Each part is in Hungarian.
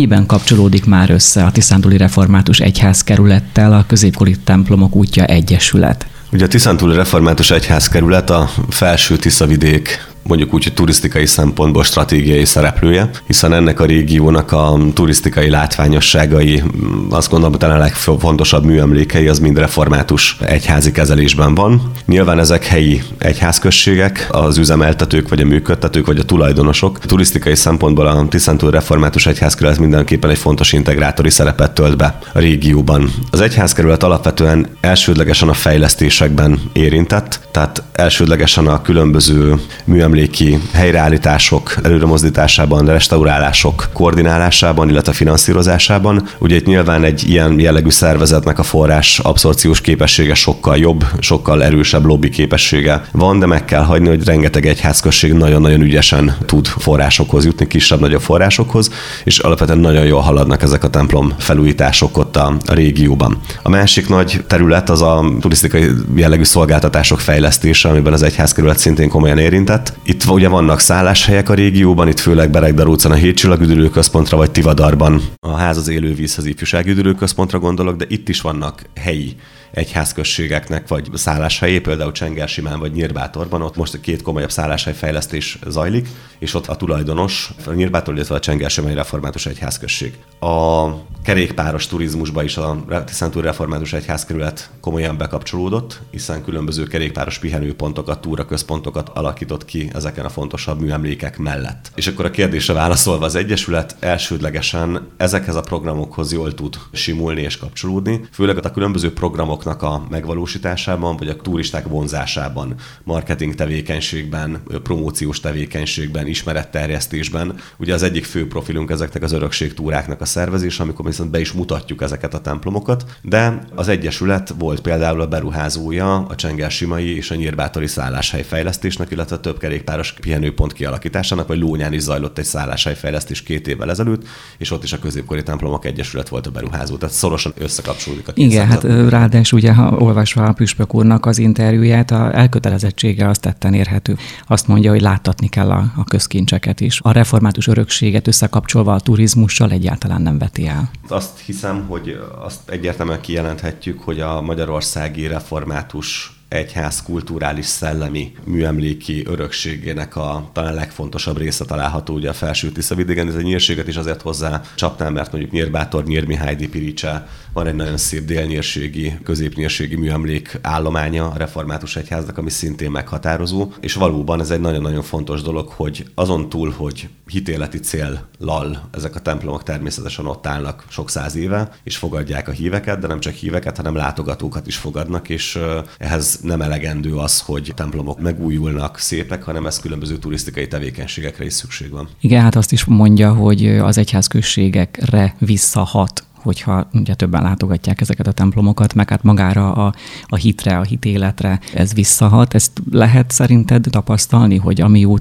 Mennyiben kapcsolódik már össze a Tiszántúli Református Egyházkerülettel a Középkori Templomok Útja Egyesület? Ugye a Tiszántúli Református Egyházkerület a Felső Tiszavidék, mondjuk úgy, hogy turisztikai szempontból stratégiai szereplője, hiszen ennek a régiónak a turisztikai látványosságai, azt gondolom, talán a legfontosabb műemlékei, az mind református egyházi kezelésben van. Nyilván ezek helyi egyházközségek, az üzemeltetők, vagy a működtetők, vagy a tulajdonosok. A turisztikai szempontból a Tiszántúli Református Egyházkerület mindenképpen egy fontos integrátori szerepet tölt be a régióban. Az egyházkerület alapvetően elsődlegesen a fejlesztésekben érintett, tehát elsődlegesen a különböző műemléki helyreállítások előremozdításában, restaurálások koordinálásában, illetve finanszírozásában. Ugye itt nyilván egy ilyen jellegű szervezetnek a forrás abszorpciós képessége sokkal jobb, sokkal erősebb lobby képessége van, de meg kell hagyni, hogy rengeteg egyházközség nagyon-nagyon ügyesen tud forrásokhoz jutni, kisebb-nagyobb forrásokhoz, és alapvetően nagyon jól haladnak ezek a templom felújítások ott a régióban. A másik nagy terület az a turisztikai jellegű szolgáltatások fejlesztése, amiben az egyházkerület szintén komolyan érintett. Itt ugye vannak szálláshelyek a régióban, itt főleg Beregdar utcán a Hétcsillagüdülőközpontra, vagy Tivadarban a Ház az Élővízhez ifjúságüdülőközpontra gondolok, de itt is vannak helyi egyházközségeknek, vagy szálláshelyé, például Csengersimán vagy Nyírbátorban, ott most két komolyabb szálláshelyfejlesztés zajlik, és ott a tulajdonos, a Nyírbátor, illetve a Csengersimányi Református Egyházközség. A kerékpáros turizmusba is a Tiszántúli Református Egyházkerület komolyan bekapcsolódott, hiszen különböző kerékpáros pihenőpontokat, túraközpontokat alakított ki ezeken a fontosabb műemlékek mellett. És akkor a kérdésre válaszolva, az Egyesület elsődlegesen ezekhez a programokhoz jól tud simulni és kapcsolódni, főleg a különböző programoknak a megvalósításában, vagy a turisták vonzásában, marketing tevékenységben, promóciós tevékenységben, ismeretterjesztésben. Ugye az egyik fő profilunk ezeknek az örökségtúráknak a szervezés, amikor viszont be is mutatjuk ezeket a templomokat, de az Egyesület volt például a beruházója a Csengersimai és a Nyírbátori szálláshelyfejlesztésnek, illetve több kerékpáros pihenőpont kialakításának, vagy Lónyán is zajlott egy szálláshelyfejlesztés 2 évvel ezelőtt, és ott is a Középkori Templomok Egyesület volt a beruházó, tehát szorosan összekapcsolódik a két. Igen, hát ráadásul ugye, ha olvasva a püspök úrnak az interjúját, a elkötelezettsége az tetten érhető. Azt mondja, hogy láttatni kell a közkincseket is. A református örökséget összekapcsolva a turizmussal egyáltalán nem veti el. Azt hiszem, hogy azt egyértelműen kijelenthetjük, hogy a magyarországi református egyház kulturális szellemi műemléki örökségének a talán legfontosabb része található ugye a Felső Tiszavidéken. Ez a Nyírséget is azért hozzá csapnám, mert mondjuk Nyírbátor, Nyírmihály Dipiricse van egy nagyon szép délnyírségi, középnyírségi műemlék állománya a református egyháznak, ami szintén meghatározó. És valóban ez egy nagyon-nagyon fontos dolog, hogy azon túl, hogy hitéleti céllal ezek a templomok természetesen ott állnak sok száz éve, és fogadják a híveket, de nem csak híveket, hanem látogatókat is fogadnak, és ehhez nem elegendő az, hogy templomok megújulnak, szépek, hanem ez különböző turisztikai tevékenységekre is szükség van. Igen, hát azt is mondja, hogy az egyházközségekre visszahat, hogyha ugye többen látogatják ezeket a templomokat, meg hát magára a hitre, a hitéletre ez visszahat. Ezt lehet szerinted tapasztalni, hogy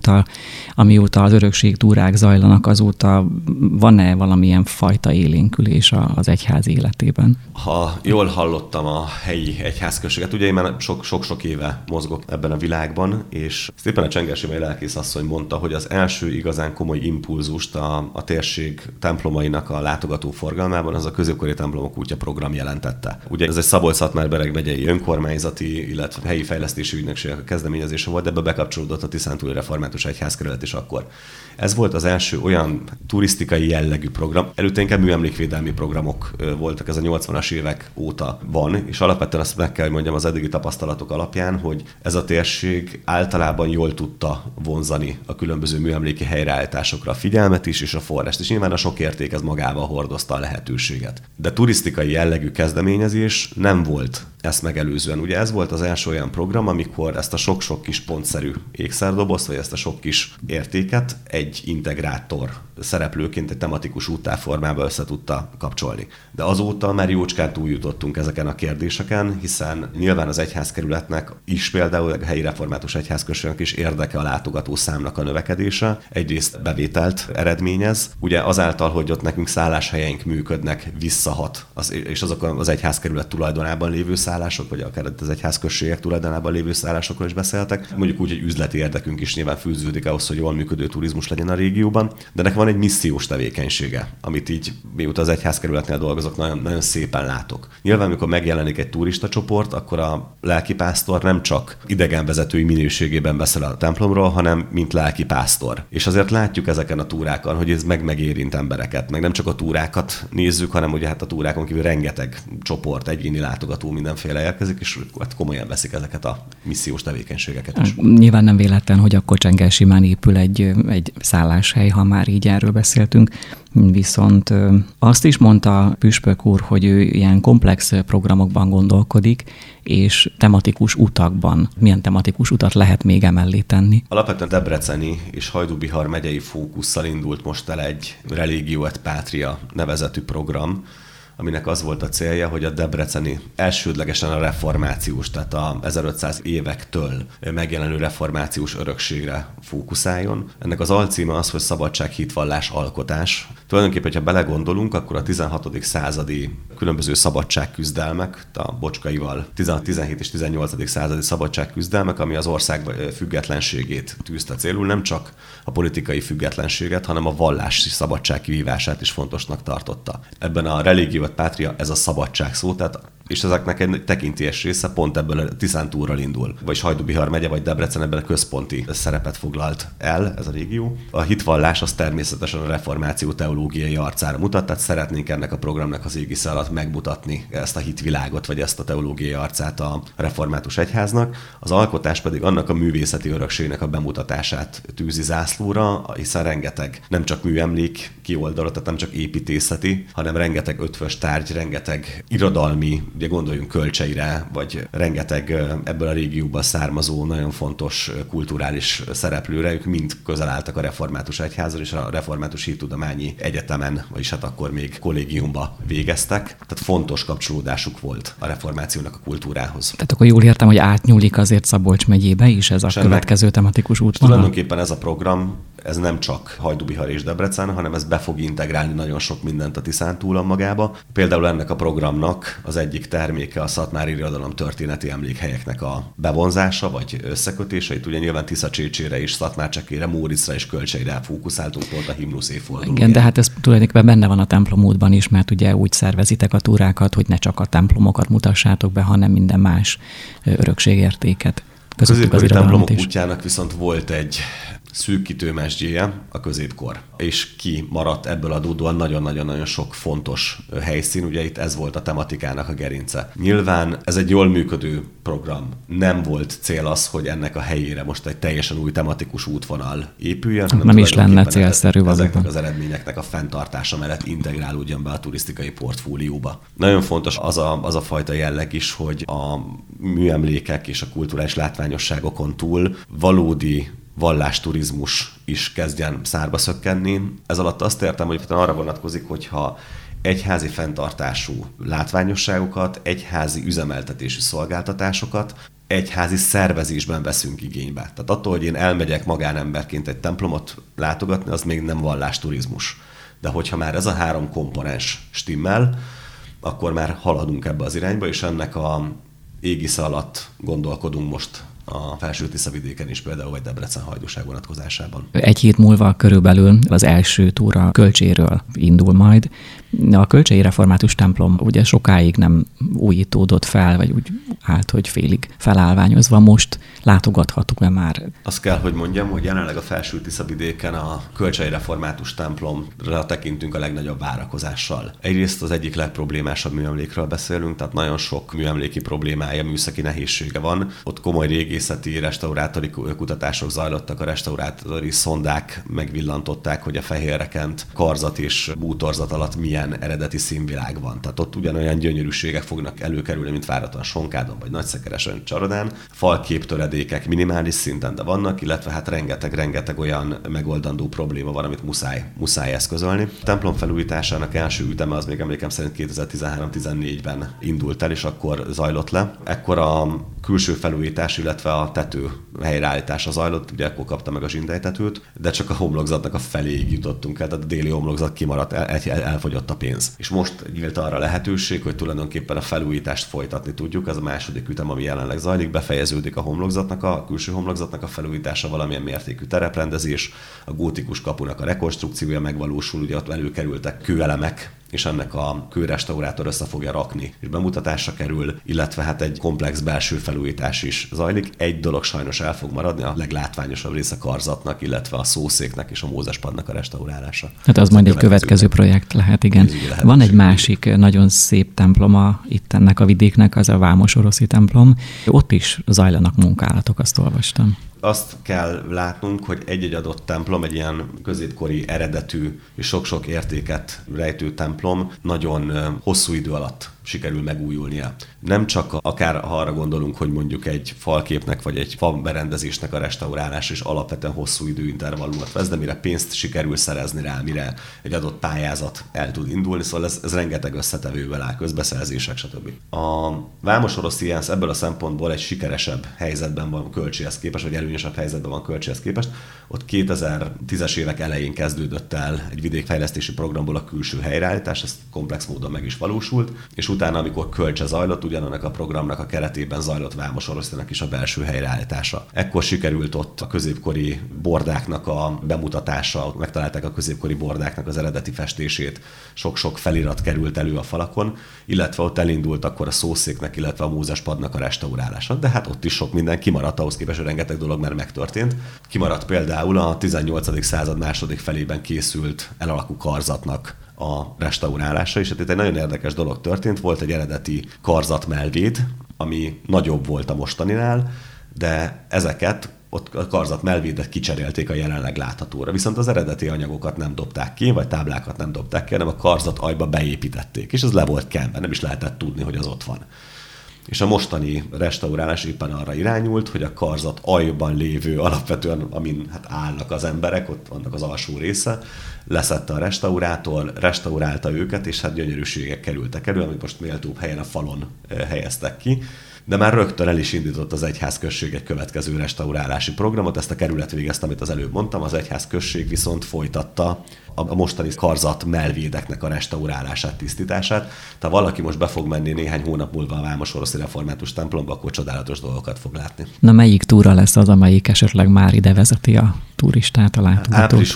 amióta az örökségtúrák zajlanak, azóta van-e valamilyen fajta élénkülés az egyház életében? Ha jól hallottam a helyi egyházközséget, ugye én már sok-sok éve mozgok ebben a világban, és szépen a Csengersimányi lelkészasszony mondta, hogy az első igazán komoly impulzust a térség templomainak a látogató forgalmában az a Középkori Templomok Útja program jelentette. Ugye ez egy Szabolcs-Szatmár-Bereg megyei önkormányzati, illetve helyi fejlesztési ügynökségek a kezdeményezése volt, de ebbe bekapcsolódott a Tiszántúli Református Egyházkerület is akkor. Ez volt az első olyan turisztikai jellegű program. Előtte inkább műemlékvédelmi programok voltak, ez a 80-as évek óta van, és alapvetően azt meg kell, hogy mondjam az eddigi tapasztalatok alapján, hogy ez a térség általában jól tudta vonzani a különböző műemléki helyreállításokra a figyelmet is, és a forrást. És nyilván a sok érték ez magával hordozta a lehetőséget. De turisztikai jellegű kezdeményezés nem volt ezt megelőzően. Ugye ez volt az első olyan program, amikor ezt a sok-sok kis pontszerű ékszerdobozt, vagy ezt a sok kis értéket egy integrátor szereplőként egy tematikus úttávformába össze tudta kapcsolni. De azóta már jócskán túljutottunk ezeken a kérdéseken, hiszen nyilván az egyházkerületnek is például a helyi református egyházközségnek is érdeke a látogató számnak a növekedése. Egyrészt bevételt eredményez, ugye azáltal, hogy ott nekünk szálláshelyeink működnek, visszahat, és azok az egyházkerület tulajdonában lévő szállások, vagy akár az egyházközségek tulajdonában lévő szállásokról is beszéltek. Mondjuk úgy, hogy üzleti érdekünk is nyilván fűződik ahhoz, hogy jól működő turizmus legyen a régióban, de ennek van egy missziós tevékenysége, amit így mióta az egyházkerületnél dolgozok, nagyon, nagyon szépen látok. Nyilván, amikor megjelenik egy turista csoport, akkor a lelkipásztor nem csak idegenvezetői minőségében beszél a templomról, hanem mint lelkipásztor. És azért látjuk ezeken a túrákon, hogy ez megérint embereket. Meg nem csak a túrákat nézzük, hanem ugye hát a túrákon kívül rengeteg csoport, egyéni látogató mindenféle érkezik, és hát komolyan veszik ezeket a missziós tevékenységeket is. Nyilván nem véletlen, hogy akkor Csengelsimán épül egy szálláshely, ha már így erről beszéltünk. Viszont azt is mondta Püspök úr, hogy ő ilyen komplex programokban gondolkodik, és tematikus utakban. Milyen tematikus utat lehet még emellé tenni? Alapvetően debreceni és Hajdú-Bihar megyei fókusszal indult most el egy Religio et Patria nevezetű program, aminek az volt a célja, hogy a debreceni elsődlegesen a reformációs, tehát a 1500 évektől megjelenő reformációs örökségre fókuszáljon. Ennek az alcíme az, hogy szabadság, hitvallás, alkotás. Tulajdonképpen, ha belegondolunk, akkor a 16. századi különböző szabadságküzdelmek, a Bocskaival 17. és 18. századi szabadságküzdelmek, ami az ország függetlenségét tűzte célul, nem csak a politikai függetlenséget, hanem a vallási szabadság kivívását is fontosnak tartotta. Ebben a Religio et Patria, ez a szabadság szó, tehát és ezeknek egy tekintélyes része pont ebből a Tiszántúrral indul. Vagyis Hajdú-Bihar megye, vagy Debrecen ebben a központi szerepet foglalt el ez a régió. A hitvallás az természetesen a reformáció teológiai arcára mutat, tehát szeretnénk ennek a programnak az égisze alatt megmutatni ezt a hitvilágot, vagy ezt a teológiai arcát a református egyháznak. Az alkotás pedig annak a művészeti örökségnek a bemutatását tűzi zászlóra, hiszen rengeteg nem csak műemlék kioldalot, tehát nem csak építészeti, hanem rengeteg ötvös tárgy, rengeteg irodalmi, ugye gondoljunk Kölcseire, vagy rengeteg ebből a régióban származó nagyon fontos kulturális szereplőre, ők mind közel álltak a református egyházal, és a református hittudományi egyetemen, vagyis hát akkor még kollégiumba végeztek. Tehát fontos kapcsolódásuk volt a reformációnak a kultúrához. Tehát akkor jól értem, hogy átnyúlik azért Szabolcs megyébe is ez a következő tematikus útvonal? Tulajdonképpen ez a program, ez nem csak Hajdú-Bihar és Debrecen, hanem ez be fog integrálni nagyon sok mindent a Tiszántúlon magába. Például ennek a programnak az egyik terméke a szatmári irodalom történeti emlékhelyeknek a bevonzása, vagy összekötése. Itt ugye nyilván Tisza-Csécsére is, Szatmár-Csekére, Móriczra és Kölcseire fókuszáltunk pont a himnusz évfordulóján. Igen, de hát ez tulajdonképpen benne van a templomútban is, mert ugye úgy szervezitek a túrákat, hogy ne csak a templomokat mutassátok be, hanem minden más örökségértéket. A középkori templomok útjának viszont volt egy szűkítő mesdjéje, a középkor. És ki maradt ebből adódóan nagyon-nagyon sok fontos helyszín, ugye itt ez volt a tematikának a gerince. Nyilván ez egy jól működő program. Nem volt cél az, hogy ennek a helyére most egy teljesen új tematikus útvonal épüljön, hanem nem is lenne célszerű ezeknek az eredményeknek a fenntartása mellett integrálódjon be a turisztikai portfólióba. Nagyon fontos az a fajta jelleg is, hogy a műemlékek és a kulturális látványosságokon túl valódi vallásturizmus is kezdjen szárba szökkenni. Ez alatt azt értem, hogy arra vonatkozik, hogyha egyházi fenntartású látványosságokat, egyházi üzemeltetésű szolgáltatásokat egyházi szervezésben veszünk igénybe. Tehát attól, hogy én elmegyek magánemberként egy templomot látogatni, az még nem vallásturizmus. De hogyha már ez a három komponens stimmel, akkor már haladunk ebbe az irányba, és ennek a égisze alatt gondolkodunk most a Felső-Tiszavidéken is például, vagy Debrecen-Hajdúság vonatkozásában. Egy hét múlva körülbelül az első túra Kölcséről indul majd. A kölcsei református templom ugye sokáig nem újítódott fel, vagy úgy állt, hogy félig felállványozva. Most látogathatunk-e már? Azt kell, hogy mondjam, hogy jelenleg a Felső-Tiszavidéken a kölcsei református templomra tekintünk a legnagyobb várakozással. Egyrészt az egyik legproblémásabb műemlékről beszélünk, tehát nagyon sok műemléki problémája, műszaki nehézsége van. Ott komoly régészeti, restaurátori kutatások zajlottak, a restaurátori szondák megvillantották, hogy a fehérrekent karzat és bútorzat alatt milyen eredeti színvilág van. Tehát ott ugyanolyan gyönyörűségek fognak előkerülni, mint váratlan Sonkádon vagy Nagyszekeresen, Csarodán. Falképtöredékek minimális szinten, de vannak, illetve hát rengeteg olyan megoldandó probléma van, amit muszáj eszközölni. A templom felújításának első üteme az még emlékem szerint 2013-14-ben indult el, és akkor zajlott le. Ekkor a külső felújítás, illetve a tető helyreállítása zajlott, ugye akkor kapta meg a zsindelytetőt, de csak a homlokzatnak a feléig jutottunk el, tehát a déli homlokzat kimaradt, elfogyott a pénz. És most nyílt arra lehetőség, hogy tulajdonképpen a felújítást folytatni tudjuk. Ez a második ütem, ami jelenleg zajlik, befejeződik a homlokzatnak, a külső homlokzatnak a felújítása, valamilyen mértékű tereprendezés, a gótikus kapunak a rekonstrukciója megvalósul, ugye ott előkerültek kőelemek, és ennek a kőrestaurátor össze fogja rakni, és bemutatásra kerül, illetve hát egy komplex belső felújítás is zajlik. Egy dolog sajnos el fog maradni, a leglátványosabb része karzatnak, illetve a szószéknek és a Mózespadnak a restaurálása. Hát az majd egy következő projekt lehet, igen. Van egy másik nagyon szép temploma itt ennek a vidéknek, az a Vámosoroszi templom. Ott is zajlanak munkálatok, azt olvastam. Azt kell látnunk, hogy egy-egy adott templom, egy ilyen középkori eredetű és sok-sok értéket rejtő templom nagyon hosszú idő alatt sikerül megújulnia. Nem csak akár arra gondolunk, hogy mondjuk egy falképnek vagy egy faberendezésnek a restaurálás és alapvetően hosszú időintervallumot vesz, de mire pénzt sikerül szerezni rá, mire egy adott pályázat el tud indulni, szóval ez rengeteg összetevővel áll, közbeszerzések, stb. A Vámosoroszi ebből a szempontból egy sikeresebb helyzetben van költséghez képest, vagy előnyösebb helyzetben van költséghez képest. Ott 2010-es évek elején kezdődött el egy vidékfejlesztési programból a külső helyreállítás, ez komplex módon meg is valósult, és utána, amikor kölcse zajlott, ugyanannak a programnak a keretében zajlott Vámosoroszinak is a belső helyreállítása. Ekkor sikerült ott a középkori bordáknak a bemutatása, megtalálták a középkori bordáknak az eredeti festését, sok-sok felirat került elő a falakon, illetve ott elindult akkor a szószéknek, illetve a Mózespadnak a restaurálása, de hát ott is sok minden kimaradt, ahhoz képest, hogy rengeteg dolog már megtörtént. Kimaradt például a 18. század második felében készült elalakú karzatnak a restaurálása, és itt egy nagyon érdekes dolog történt. Volt egy eredeti karzatmelvéd, ami nagyobb volt a mostaninál, de ezeket ott a karzatmelvédet kicserélték a jelenleg láthatóra. Viszont az eredeti anyagokat nem dobták ki, vagy táblákat nem dobták ki, hanem a karzat aljba beépítették, és ez le volt kenve, nem is lehetett tudni, hogy az ott van. És a mostani restaurálás éppen arra irányult, hogy a karzat aljban lévő, alapvetően amin hát állnak az emberek, ott vannak az alsó része, leszedte a restaurátor, restaurálta őket, és hát gyönyörűségek kerültek elő, amit most méltóbb helyen a falon helyeztek ki. De már rögtön el is indított az egyházközség egy következő restaurálási programot, ezt a kerület végezte, amit az előbb mondtam, az egyházközség viszont folytatta a mostani karzat melvédeknek a restaurálását, tisztítását. Tehát valaki most be fog menni néhány hónap múlva a Vámosoroszi református templomba, akkor csodálatos dolgokat fog látni. Na, melyik túra lesz az, amelyik esetleg már ide vezeti a turistát, a látogatót? Április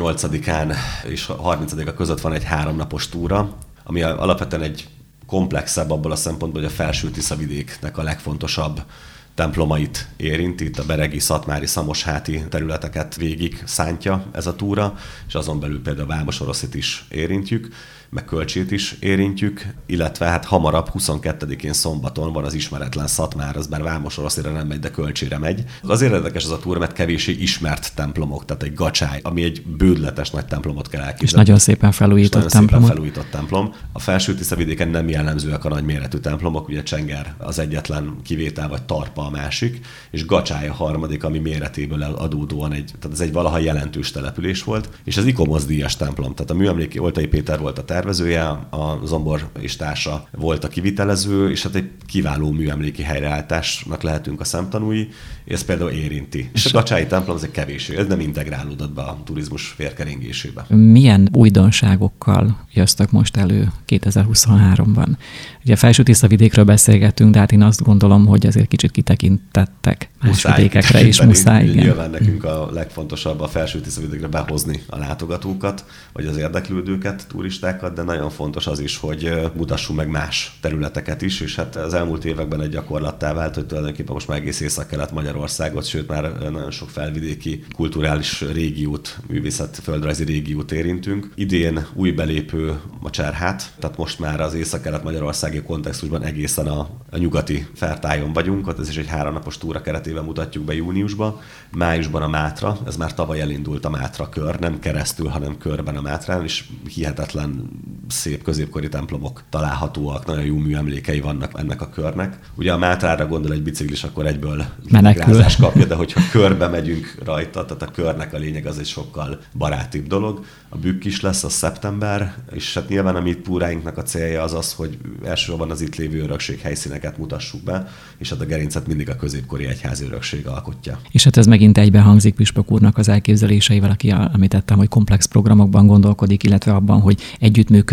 28-án és 30-a között van egy 3 napos túra, ami alapvetően egy komplexebb abból a szempontból, hogy a felső Tiszavidéknek a legfontosabb templomait érinti, itt a beregi, szatmári, szamosháti területeket végig szántja ez a túra, és azon belül például Vámosoroszit is érintjük, meg Kölcsét is érintjük, illetve hát hamarabb 22-én szombaton van az ismeretlen Szatmár, az bár Vámosoroszira nem megy, de Kölcsére megy. Azért érdekes ez a túra, mert kevéssé ismert templomok, tehát egy Gacsály, ami egy bődletes nagy templomot kell elképzelni. És nagyon szépen felújított templom. A felső Tiszavidéken nem jellemzőek a nagyméretű templomok, ugye Csenger az egyetlen kivétel, vagy Tarpa a másik, és Gacsály a harmadik, ami méretéből adódóan tehát ez egy valaha jelentős település volt, és az Ikomozdíjas templom, tehát a műemléki Oltai Péter volt a tervezője, a Zombor és társa volt a kivitelező, és hát egy kiváló műemléki helyreállításnak lehetünk a szemtanúi, és ez például érinti. És a Gacsályi templom az egy kevésbé, ez nem integrálódott be a turizmus vérkeringésébe. Milyen újdonságokkal jöztök most elő 2023-ban? Ugye Felső Tiszavidékről beszélgettünk, de hát én azt gondolom, hogy azért kicsit kitekintettek más vidékekre is, muszáj. Nyilván nekünk a legfontosabb a Felső Tiszavidékre behozni a látogatókat, vagy az érdeklődőket, turistákat, de nagyon fontos az is, hogy mutassunk meg más területeket is, és hát az elmúlt években egy gyakorlattá vált, hogy tulajdonképpen most már egész Észak-Kelet-Magyarországot, sőt már nagyon sok felvidéki kulturális régiót, művészet-földrajzi régiót érintünk. Idén új belépő a Cserhát, tehát most már az Észak-Kelet-Magyarországi kontextusban egészen a nyugati fertájon vagyunk, ott ez is egy 3 napos túra keretében mutatjuk be júniusban. Májusban a Mátra, ez már tavaly elindult a Mátra kör, nem keresztül, hanem körben a Mátrán, és hihetetlen szép középkori templomok találhatóak, nagyon jó műemlékei vannak ennek a körnek. Ugye a Mátrára gondol egy biciklis, akkor egyből rázás kapja, de hogyha körbe megyünk rajta, tehát a körnek a lényeg az egy sokkal barátibb dolog. A Bükk is lesz, az szeptember, és hát nyilván a mi túráinknak a célja az az, hogy elsősorban az itt lévő örökség helyszíneket mutassuk be, és hát a gerincet mindig a középkori egyházi örökség alkotja. És hát ez megint egybehangzik Püspök úrnak az elképzeléseivel, aki említettem, hogy komplex programokban gondolkodik, illetve abban, hogy együttműködik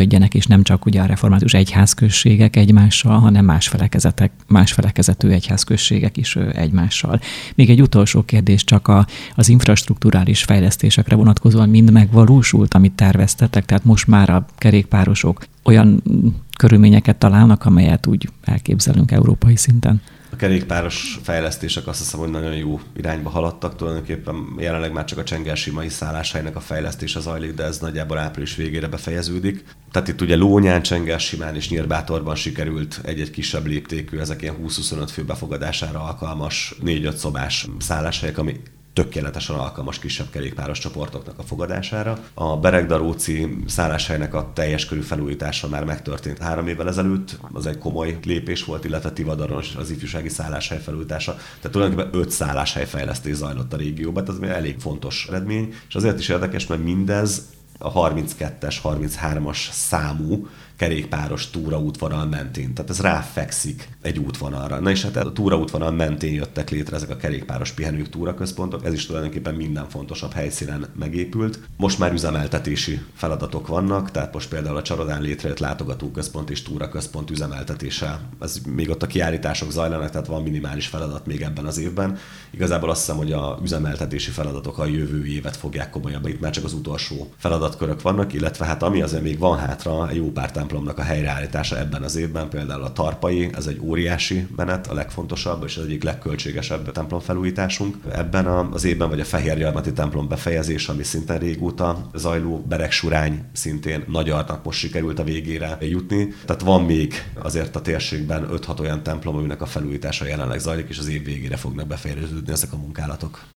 működjenek, és nem csak ugye a református egyházközségek egymással, hanem más felekezetű egyházközségek is egymással. Még egy utolsó kérdés, csak az infrastrukturális fejlesztésekre vonatkozóan mind megvalósult, amit terveztetek, tehát most már a kerékpárosok olyan körülményeket találnak, amelyet úgy elképzelünk európai szinten? A kerékpáros fejlesztések azt hiszem, hogy nagyon jó irányba haladtak. Tulajdonképpen jelenleg már csak a Csengelsimai szálláshelynek a fejlesztése zajlik, de ez nagyjából április végére befejeződik. Tehát itt ugye Lónyán, Csengelsimán és Nyírbátorban sikerült egy-egy kisebb léptékű, ezek ilyen 20-25 fő befogadására alkalmas 4-5 szobás szálláshelyek, ami tökéletesen alkalmas kisebb kerékpáros csoportoknak a fogadására. A Beregdaróci szálláshelynek a teljes körű felújítása már megtörtént 3 évvel ezelőtt, az egy komoly lépés volt, illetve Tivadaron az ifjúsági szálláshely felújítása. Tehát tulajdonképpen 5 szálláshely fejlesztés zajlott a régióban, ez elég fontos eredmény, és azért is érdekes, mert mindez a 32-es, 33-as számú kerékpáros túraútvonal mentén. Tehát ez ráfekszik egy útvonalra. Na és hát a túraútvonal mentén jöttek létre ezek a kerékpáros pihenők, túraközpontok. Ez is tulajdonképpen minden fontosabb helyszínen megépült. Most már üzemeltetési feladatok vannak, tehát most például a Csarodán létrejött látogatóközpont és túraközpont üzemeltetése. Ez még ott a kiállítások zajlanak, tehát van minimális feladat még ebben az évben. Igazából azt hiszem, hogy a üzemeltetési feladatok a jövő évet fogják komolyabban. Itt már csak az utolsó feladatkörök vannak, illetve hát ami azért még van hátra, egy jó pár templomnak a helyreállítása ebben az évben, például a Tarpai, ez egy óriási menet, a legfontosabb és az egyik legköltségesebb templomfelújításunk ebben az évben, vagy a Fehérgyarmati templom befejezés, ami szintén régóta zajló, Beregsurány szintén Nagyarnak most sikerült a végére jutni. Tehát van még azért a térségben 5-6 olyan templom, aminek a felújítása jelenleg zajlik, és az év végére fognak befejeződni ezek a munkálatok.